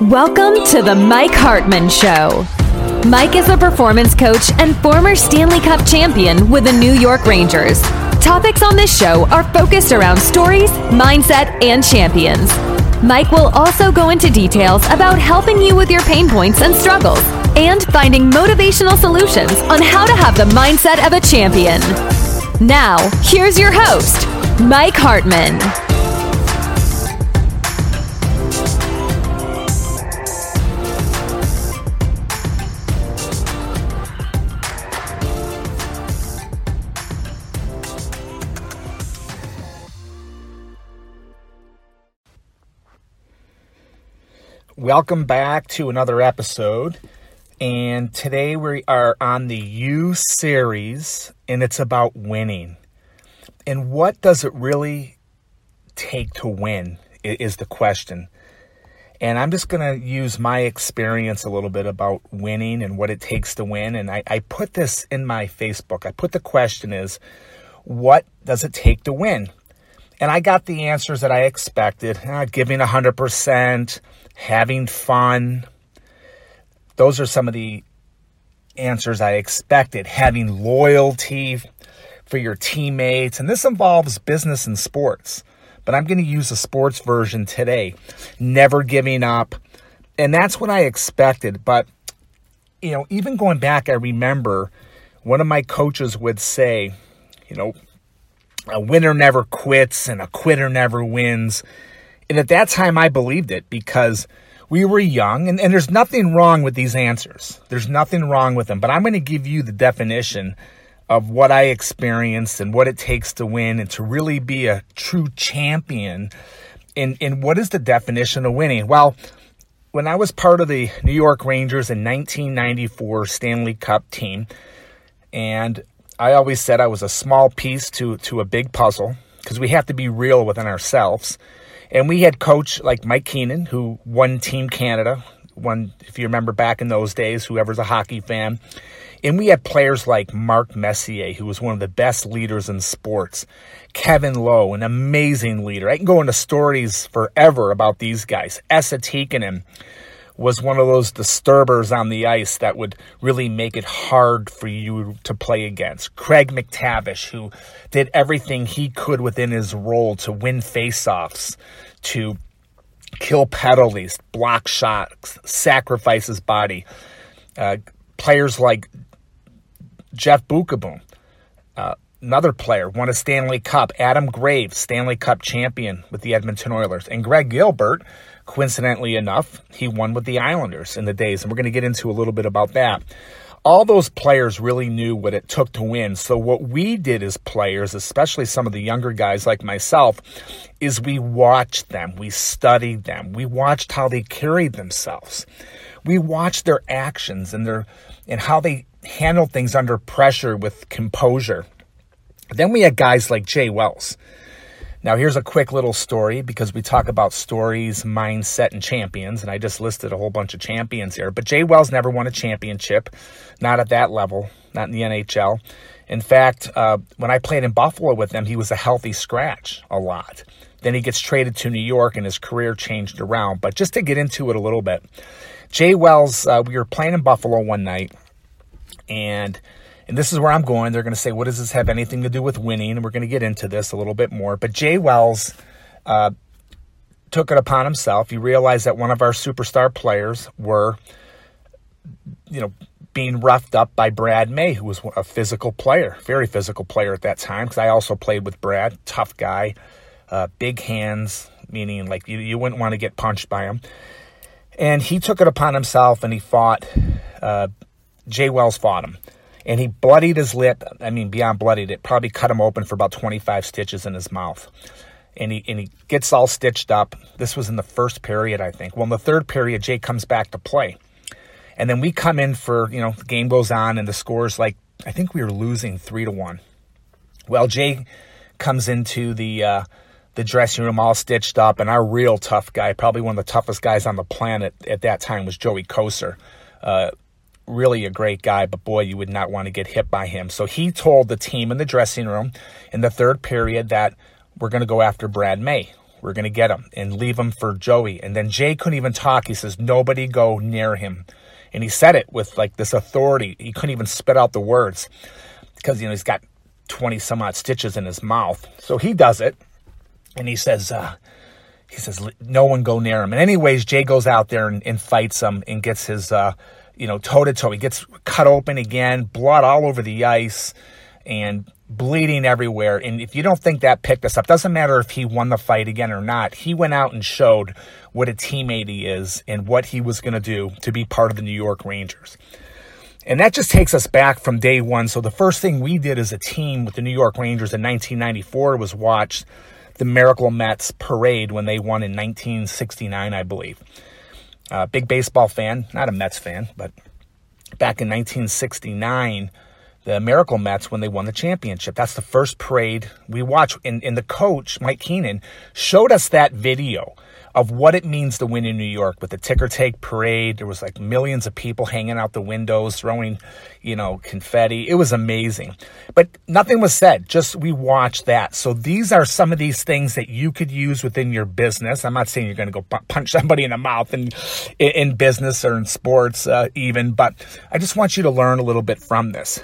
Welcome to the Mike Hartman Show. Mike is a performance coach and former Stanley Cup champion with the New York Rangers. Topics on this show are focused around stories, mindset, and champions. Mike will also go into details about helping you with your pain points and struggles and finding motivational solutions on how to have the mindset of a champion. Now, here's your host, Mike Hartman. Welcome back to another episode, and today we are on the U series, and it's about winning. And what does it really take to win is the question. And I'm just going to use my experience a little bit about winning and what it takes to win. And I put this in my Facebook. I put the question is, what does it take to win? And I got the answers that I expected. Giving 100%, having fun. Those are some of the answers I expected. Having loyalty for your teammates. And this involves business and sports. But I'm going to use the sports version today. Never giving up. And that's what I expected. But, even going back, I remember one of my coaches would say, a winner never quits and a quitter never wins. And at that time, I believed it because we were young. And there's nothing wrong with these answers. There's nothing wrong with them. But I'm going to give you the definition of what I experienced and what it takes to win and to really be a true champion. And what is the definition of winning? Well, when I was part of the New York Rangers in 1994 Stanley Cup team, and I always said I was a small piece to a big puzzle because we have to be real within ourselves. And we had coach like Mike Keenan, who won Team Canada, if you remember back in those days, whoever's a hockey fan. And we had players like Mark Messier, who was one of the best leaders in sports. Kevin Lowe, an amazing leader. I can go into stories forever about these guys. Esa Tikkanen was one of those disturbers on the ice that would really make it hard for you to play against. Craig McTavish, who did everything he could within his role to win faceoffs, to kill penalties, block shots, sacrifice his body. Players like Jeff Beukeboom, another player, won a Stanley Cup. Adam Graves, Stanley Cup champion with the Edmonton Oilers. And Greg Gilbert, coincidentally enough, he won with the Islanders in the days. And we're going to get into a little bit about that. All those players really knew what it took to win. So what we did as players, especially some of the younger guys like myself, is we watched them. We studied them. We watched how they carried themselves. We watched their actions and how they handled things under pressure with composure. Then we had guys like Jay Wells. Now, here's a quick little story because we talk about stories, mindset, and champions, and I just listed a whole bunch of champions here. But Jay Wells never won a championship, not at that level, not in the NHL. In fact, when I played in Buffalo with him, he was a healthy scratch a lot. Then he gets traded to New York, and his career changed around. But just to get into it a little bit, Jay Wells, we were playing in Buffalo one night, and this is where I'm going. They're going to say, what does this have anything to do with winning? And we're going to get into this a little bit more. But Jay Wells took it upon himself. He realized that one of our superstar players were, being roughed up by Brad May, who was a physical player, very physical player at that time, because I also played with Brad, tough guy, big hands, meaning like you wouldn't want to get punched by him. And he took it upon himself and he fought, Jay Wells fought him. And he bloodied his lip. I mean, beyond bloodied, it probably cut him open for about 25 stitches in his mouth. And he gets all stitched up. This was in the first period, I think. Well, in the third period, Jay comes back to play. And then we come in for, the game goes on and the score's like, I think we were losing 3-1. Well, Jay comes into the dressing room all stitched up. And our real tough guy, probably one of the toughest guys on the planet at that time, was Joey Kocur. Really a great guy, but boy, you would not want to get hit by him. So he told the team in the dressing room in the third period that we're going to go after Brad May. We're going to get him and leave him for Joey. And then Jay couldn't even talk. He says, nobody go near him. And he said it with like this authority. He couldn't even spit out the words because, he's got 20 some odd stitches in his mouth. So he does it. And he says, no one go near him. And anyways, Jay goes out there and fights him and gets his, toe-to-toe. He gets cut open again, blood all over the ice and bleeding everywhere. And if you don't think that picked us up, doesn't matter if he won the fight again or not. He went out and showed what a teammate he is and what he was going to do to be part of the New York Rangers. And that just takes us back from day one. So the first thing we did as a team with the New York Rangers in 1994 was watch the Miracle Mets parade when they won in 1969, I believe. Big baseball fan, not a Mets fan, but back in 1969, the Miracle Mets, when they won the championship, that's the first parade we watched. And the coach, Mike Keenan, showed us that video of what it means to win in New York with the ticker tape parade. There was like millions of people hanging out the windows, throwing, confetti. It was amazing. But nothing was said, just we watched that. So these are some of these things that you could use within your business. I'm not saying you're going to go punch somebody in the mouth in business or in sports even, but I just want you to learn a little bit from this.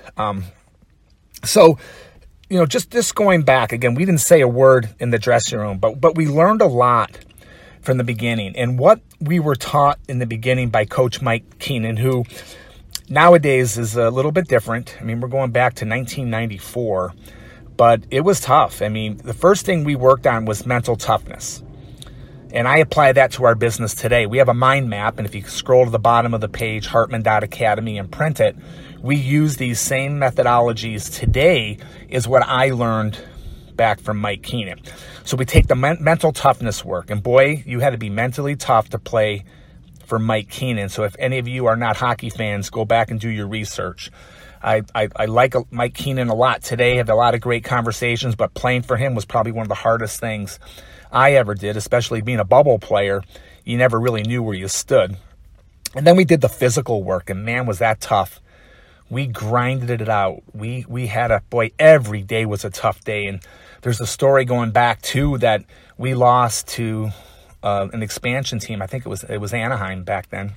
Just going back, again, we didn't say a word in the dressing room, but we learned a lot from the beginning. And what we were taught in the beginning by Coach Mike Keenan, who nowadays is a little bit different. I mean, we're going back to 1994, but it was tough. I mean, the first thing we worked on was mental toughness. And I apply that to our business today. We have a mind map, and if you scroll to the bottom of the page, Hartman.Academy, and print it, we use these same methodologies today is what I learned back from Mike Keenan. So we take the mental toughness work, and boy, you had to be mentally tough to play for Mike Keenan. So if any of you are not hockey fans, go back and do your research. I like Mike Keenan a lot today, had a lot of great conversations, but playing for him was probably one of the hardest things I ever did, especially being a bubble player. You never really knew where you stood. And then we did the physical work, and man, was that tough. We grinded it out. We had every day was a tough day. And there's a story going back too that we lost to an expansion team. I think it was Anaheim back then.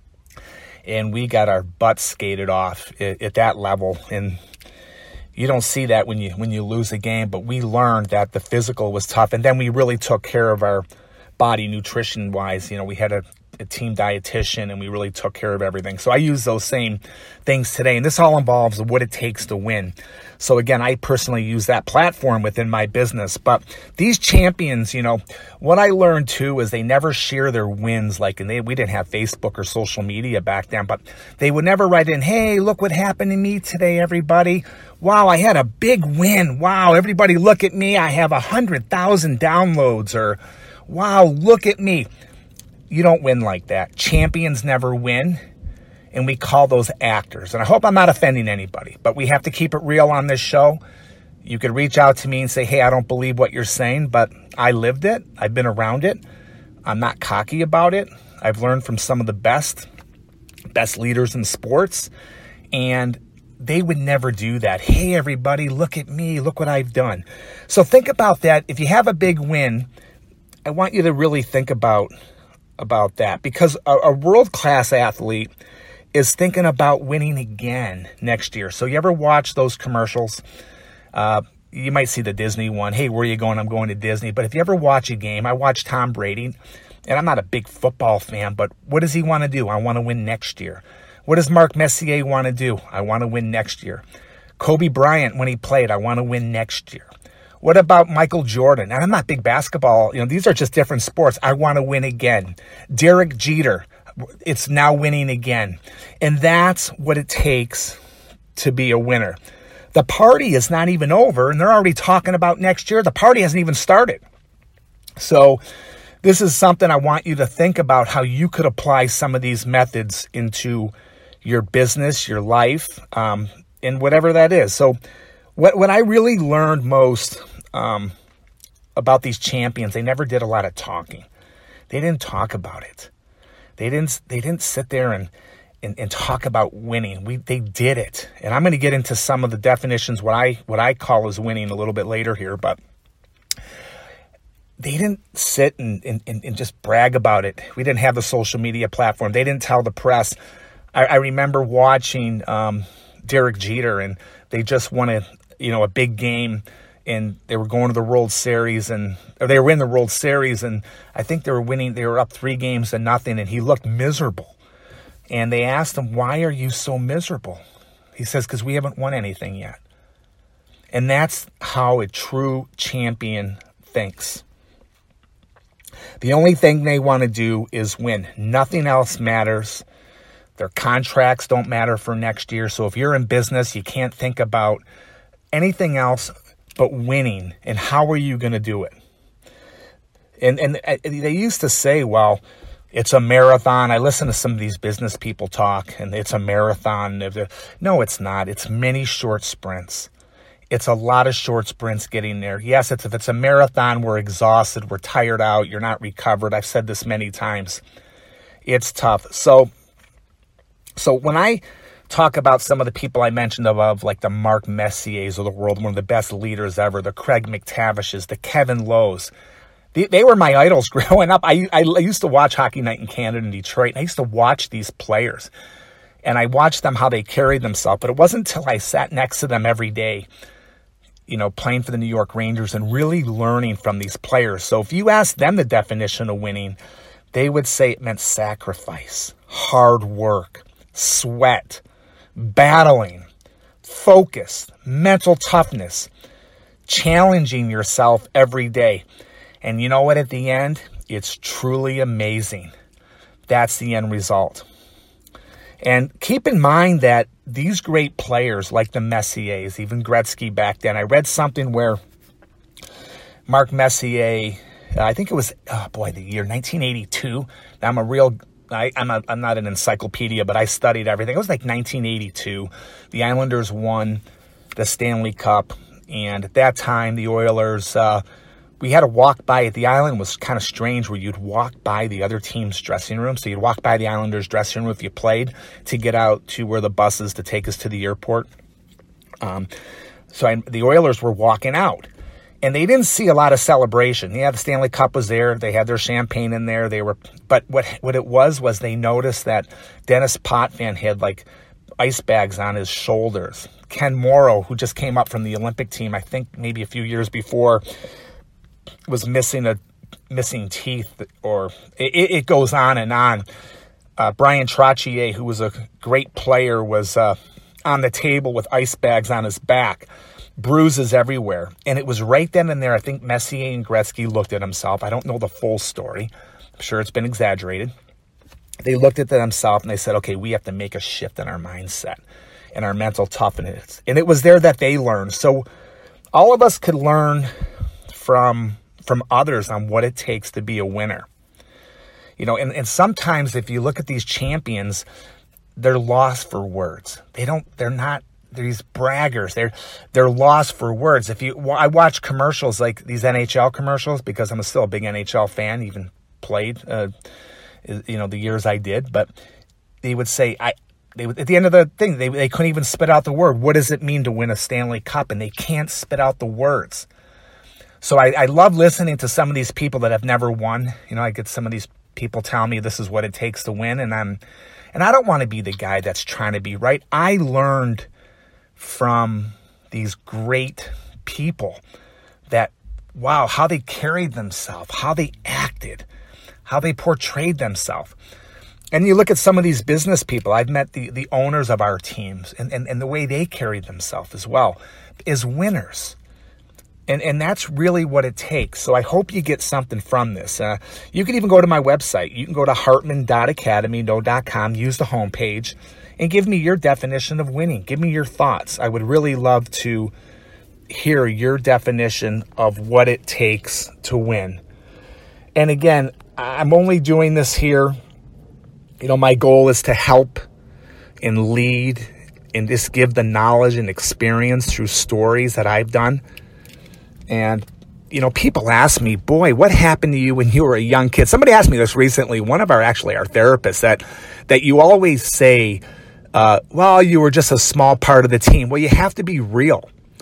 And we got our butts skated off at that level. And you don't see that when you lose a game, but we learned that the physical was tough. And then we really took care of our body nutrition wise. We had a team dietitian, and we really took care of everything. So I use those same things today, and this all involves what it takes to win. So again, I personally use that platform within my business. But these champions, what I learned too is they never share their wins. We didn't have Facebook or social media back then, but they would never write in, hey, look what happened to me today, everybody. Wow, I had a big win. Wow, everybody look at me. I have 100,000 downloads. Or wow, look at me. You don't win like that. Champions never win, and we call those actors. And I hope I'm not offending anybody, but we have to keep it real on this show. You could reach out to me and say, hey, I don't believe what you're saying, but I lived it. I've been around it. I'm not cocky about it. I've learned from some of the best leaders in sports, and they would never do that. Hey, everybody, look at me. Look what I've done. So think about that. If you have a big win, I want you to really think about that, because a world-class athlete is thinking about winning again next year. So you ever watch those commercials? You might see the Disney one. Hey, where are you going? I'm going to Disney. But if you ever watch a game, I watch Tom Brady, and I'm not a big football fan, but what does he want to do? I want to win next year. What does Mark Messier want to do? I want to win next year. Kobe Bryant, when he played, I want to win next year. What about Michael Jordan? And I'm not big basketball. These are just different sports. I want to win again. Derek Jeter, it's now winning again. And that's what it takes to be a winner. The party is not even over, and they're already talking about next year. The party hasn't even started. So this is something I want you to think about, how you could apply some of these methods into your business, your life, and whatever that is. So what I really learned most about these champions, they never did a lot of talking. They didn't talk about it. They didn't sit there and talk about winning. They did it. And I'm going to get into some of the definitions, what I call as winning, a little bit later here. But they didn't sit and just brag about it. We didn't have the social media platform. They didn't tell the press. I remember watching Derek Jeter, and they just won a big game, and they were going to the World Series, or they were in the World Series, and I think they were winning. They were up 3-0, and he looked miserable. And they asked him, "Why are you so miserable?" He says, "Because we haven't won anything yet." And that's how a true champion thinks. The only thing they want to do is win. Nothing else matters. Their contracts don't matter for next year. So if you're in business, you can't think about anything else but winning. And how are you going to do it? And they used to say, well, it's a marathon. I listen to some of these business people talk, and it's a marathon. No, it's not. It's many short sprints. It's a lot of short sprints getting there. Yes, if it's a marathon, we're exhausted, we're tired out, you're not recovered. I've said this many times. It's tough. So when I talk about some of the people I mentioned above, like the Mark Messiers of the world, one of the best leaders ever, the Craig McTavishes, the Kevin Lowes, they were my idols growing up. I used to watch Hockey Night in Canada in Detroit, and I used to watch these players. And I watched them, how they carried themselves. But it wasn't until I sat next to them every day, playing for the New York Rangers and really learning from these players. So if you ask them the definition of winning, they would say it meant sacrifice, hard work, sweat, battling, focus, mental toughness, challenging yourself every day. And you know what? At the end, it's truly amazing. That's the end result. And keep in mind that these great players like the Messiers, even Gretzky back then, I read something where Mark Messier, I think it was, the year 1982. I'm not an encyclopedia, but I studied everything. It was like 1982. The Islanders won the Stanley Cup. And at that time, the Oilers, we had to walk by it. The island was kind of strange where you'd walk by the other team's dressing room. So you'd walk by the Islanders' dressing room if you played to get out to where the buses to take us to the airport. The Oilers were walking out, and they didn't see a lot of celebration. Yeah, the Stanley Cup was there. They had their champagne in there. But what it was they noticed that Dennis Potvin had like ice bags on his shoulders. Ken Morrow, who just came up from the Olympic team, I think maybe a few years before, was missing teeth, or it goes on and on. Brian Trottier, who was a great player, was on the table with ice bags on his back, bruises everywhere. And it was right then and there, I think Messier and Gretzky looked at themselves. I don't know the full story. I'm sure it's been exaggerated. They looked at themselves and they said, okay, we have to make a shift in our mindset and our mental toughness. And it was there that they learned. So all of us could learn from others on what it takes to be a winner. And sometimes if you look at these champions, they're lost for words. They're not these braggers. They're lost for words. I watch commercials like these NHL commercials because I'm still a big NHL fan, even played, the years I did, but they would say, at the end of the thing, they couldn't even spit out the word. What does it mean to win a Stanley Cup? And they can't spit out the words. So I love listening to some of these people that have never won. I get some of these people tell me this is what it takes to win, and I don't want to be the guy that's trying to be right. I learned from these great people that, wow, how they carried themselves, how they acted, how they portrayed themselves. And you look at some of these business people. I've met the owners of our teams, and the way they carried themselves as well is winners. And that's really what it takes. So I hope you get something from this. You can even go to my website. You can go to hartman.academy.com, use the homepage, and give me your definition of winning. Give me your thoughts. I would really love to hear your definition of what it takes to win. And again, I'm only doing this here. My goal is to help and lead and just give the knowledge and experience through stories that I've done. And, people ask me, boy, what happened to you when you were a young kid? Somebody asked me this recently, one of our therapists, that you always say, well, you were just a small part of the team. Well, you have to be real.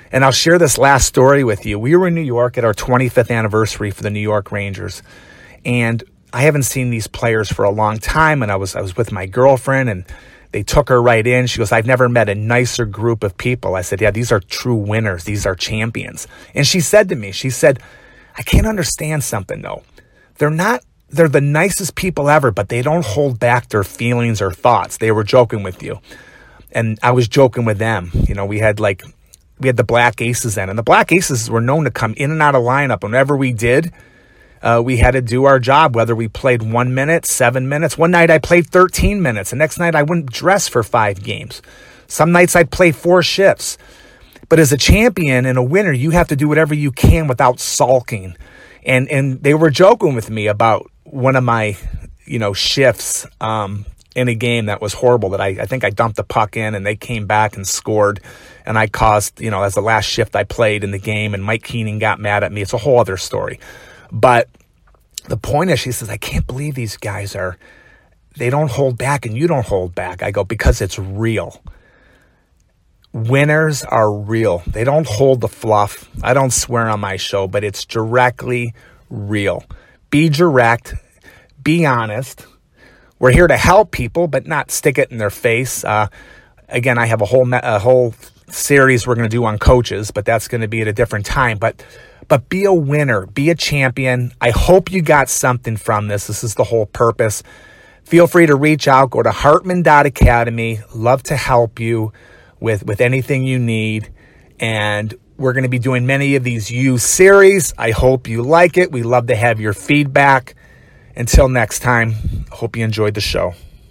And I'll share this last story with you. We were in New York at our 25th anniversary for the New York Rangers. And I haven't seen these players for a long time. And I was with my girlfriend, and they took her right in. She goes, "I've never met a nicer group of people." I said, "Yeah, these are true winners. These are champions." And she said to me, "I can't understand something though. They're the nicest people ever, but they don't hold back their feelings or thoughts." They were joking with you. And I was joking with them. We had the Black Aces then, and the Black Aces were known to come in and out of lineup. Whenever we did, we had to do our job, whether we played 1 minute, 7 minutes. One night I played 13 minutes. The next night I wouldn't dress for 5 games. Some nights I'd play 4 shifts. But as a champion and a winner, you have to do whatever you can without sulking. And they were joking with me about one of my, shifts in a game that was horrible, that I think I dumped the puck in and they came back and scored. And I caused, as the last shift I played in the game, and Mike Keenan got mad at me. It's a whole other story. But the point is, she says, "I can't believe these guys they don't hold back and you don't hold back." I go, "Because it's real. Winners are real. They don't hold the fluff. I don't swear on my show, but it's directly real. Be direct. Be honest. We're here to help people, but not stick it in their face." Again, I have a whole series we're going to do on coaches, but that's going to be at a different time. But be a winner. Be a champion. I hope you got something from this. This is the whole purpose. Feel free to reach out. Go to Hartman.Academy. Love to help you with anything you need. And we're going to be doing many of these You series. I hope you like it. We love to have your feedback. Until next time, hope you enjoyed the show.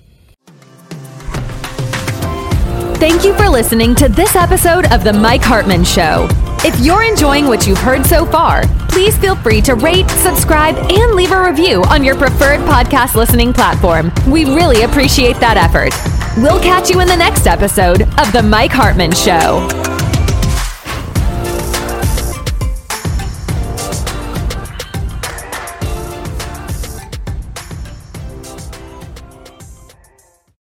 Thank you for listening to this episode of The Mike Hartman Show. If you're enjoying what you've heard so far, please feel free to rate, subscribe, and leave a review on your preferred podcast listening platform. We really appreciate that effort. We'll catch you in the next episode of The Mike Hartman Show.